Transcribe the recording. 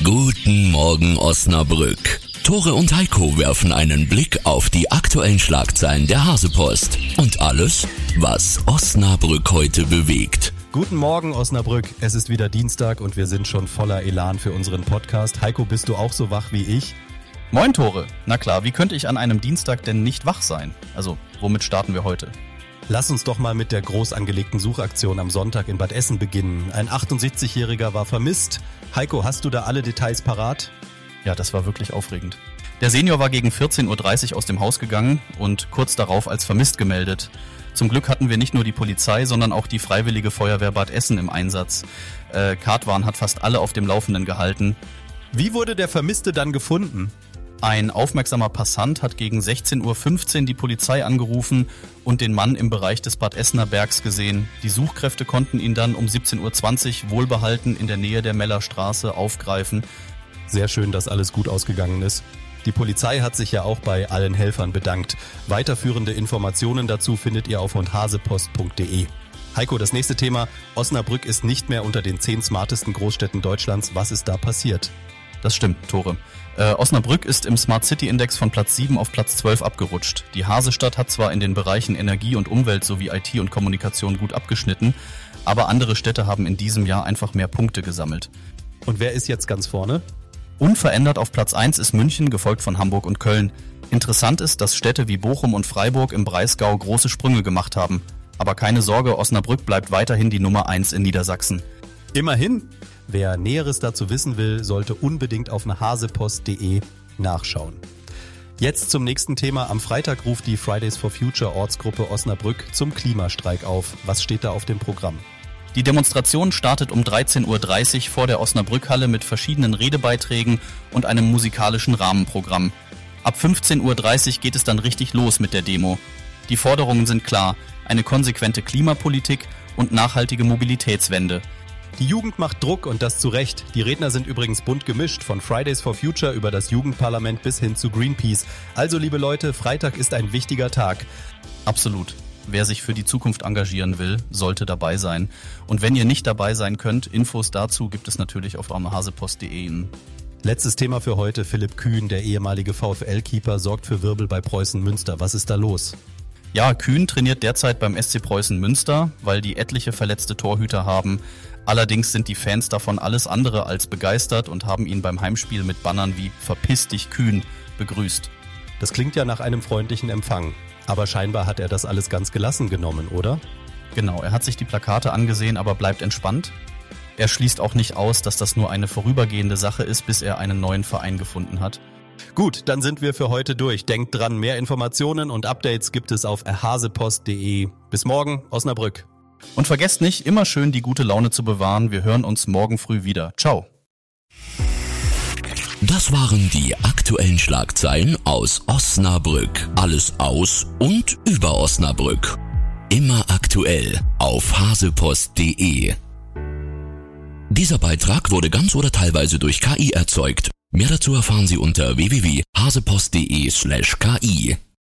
Guten Morgen Osnabrück. Tore und Heiko werfen einen Blick auf die aktuellen Schlagzeilen der Hasepost und alles, was Osnabrück heute bewegt. Guten Morgen Osnabrück, es ist wieder Dienstag und wir sind schon voller Elan für unseren Podcast. Heiko, bist du auch so wach wie ich? Moin Tore, na klar, wie könnte ich an einem Dienstag denn nicht wach sein? Also, womit starten wir heute? Lass uns doch mal mit der groß angelegten Suchaktion am Sonntag in Bad Essen beginnen. Ein 78-Jähriger war vermisst. Heiko, hast du da alle Details parat? Ja, das war wirklich aufregend. Der Senior war gegen 14.30 Uhr aus dem Haus gegangen und kurz darauf als vermisst gemeldet. Zum Glück hatten wir nicht nur die Polizei, sondern auch die Freiwillige Feuerwehr Bad Essen im Einsatz. Kartwan hat fast alle auf dem Laufenden gehalten. Wie wurde der Vermisste dann gefunden? Ein aufmerksamer Passant hat gegen 16.15 Uhr die Polizei angerufen und den Mann im Bereich des Bad Essener Bergs gesehen. Die Suchkräfte konnten ihn dann um 17.20 Uhr wohlbehalten in der Nähe der Mellerstraße aufgreifen. Sehr schön, dass alles gut ausgegangen ist. Die Polizei hat sich ja auch bei allen Helfern bedankt. Weiterführende Informationen dazu findet ihr auf hasepost.de. Heiko, das nächste Thema. Osnabrück ist nicht mehr unter den 10 smartesten Großstädten Deutschlands. Was ist da passiert? Das stimmt, Tore. Osnabrück ist im Smart City Index von Platz 7 auf Platz 12 abgerutscht. Die Hasestadt hat zwar in den Bereichen Energie und Umwelt sowie IT und Kommunikation gut abgeschnitten, aber andere Städte haben in diesem Jahr einfach mehr Punkte gesammelt. Und wer ist jetzt ganz vorne? Unverändert auf Platz 1 ist München, gefolgt von Hamburg und Köln. Interessant ist, dass Städte wie Bochum und Freiburg im Breisgau große Sprünge gemacht haben. Aber keine Sorge, Osnabrück bleibt weiterhin die Nummer 1 in Niedersachsen. Immerhin! Wer Näheres dazu wissen will, sollte unbedingt auf hasepost.de nachschauen. Jetzt zum nächsten Thema. Am Freitag ruft die Fridays for Future Ortsgruppe Osnabrück zum Klimastreik auf. Was steht da auf dem Programm? Die Demonstration startet um 13.30 Uhr vor der Osnabrückhalle mit verschiedenen Redebeiträgen und einem musikalischen Rahmenprogramm. Ab 15.30 Uhr geht es dann richtig los mit der Demo. Die Forderungen sind klar: eine konsequente Klimapolitik und nachhaltige Mobilitätswende. Die Jugend macht Druck und das zu Recht. Die Redner sind übrigens bunt gemischt, von Fridays for Future über das Jugendparlament bis hin zu Greenpeace. Also liebe Leute, Freitag ist ein wichtiger Tag. Absolut. Wer sich für die Zukunft engagieren will, sollte dabei sein. Und wenn ihr nicht dabei sein könnt, Infos dazu gibt es natürlich auf hasepost.de. Letztes Thema für heute. Philipp Kühn, der ehemalige VfL-Keeper, sorgt für Wirbel bei Preußen Münster. Was ist da los? Ja, Kühn trainiert derzeit beim SC Preußen Münster, weil die etliche verletzte Torhüter haben. Allerdings sind die Fans davon alles andere als begeistert und haben ihn beim Heimspiel mit Bannern wie "Verpiss dich Kühn" begrüßt. Das klingt ja nach einem freundlichen Empfang. Aber scheinbar hat er das alles ganz gelassen genommen, oder? Genau, er hat sich die Plakate angesehen, aber bleibt entspannt. Er schließt auch nicht aus, dass das nur eine vorübergehende Sache ist, bis er einen neuen Verein gefunden hat. Gut, dann sind wir für heute durch. Denkt dran, mehr Informationen und Updates gibt es auf hasepost.de. Bis morgen, Osnabrück. Und vergesst nicht, immer schön die gute Laune zu bewahren. Wir hören uns morgen früh wieder. Ciao. Das waren die aktuellen Schlagzeilen aus Osnabrück. Alles aus und über Osnabrück. Immer aktuell auf hasepost.de. Dieser Beitrag wurde ganz oder teilweise durch KI erzeugt. Mehr dazu erfahren Sie unter www.hasepost.de/KI.